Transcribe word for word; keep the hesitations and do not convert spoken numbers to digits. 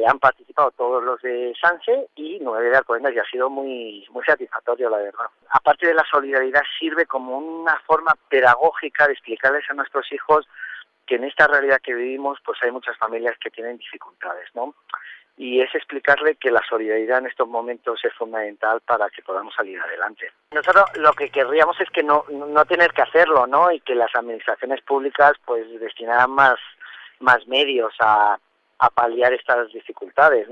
han participado todos los de Sanse y nueve de Alcobendas, y ha sido muy, muy satisfactorio, la verdad. Aparte de la solidaridad, sirve como una forma pedagógica de explicarles a nuestros hijos que en esta realidad que vivimos pues hay muchas familias que tienen dificultades, ¿no? Y es explicarle que la solidaridad en estos momentos es fundamental para que podamos salir adelante. Nosotros lo que querríamos es que no, no tener que hacerlo, ¿no? Y que las administraciones públicas pues destinaran más, más medios a, a paliar estas dificultades.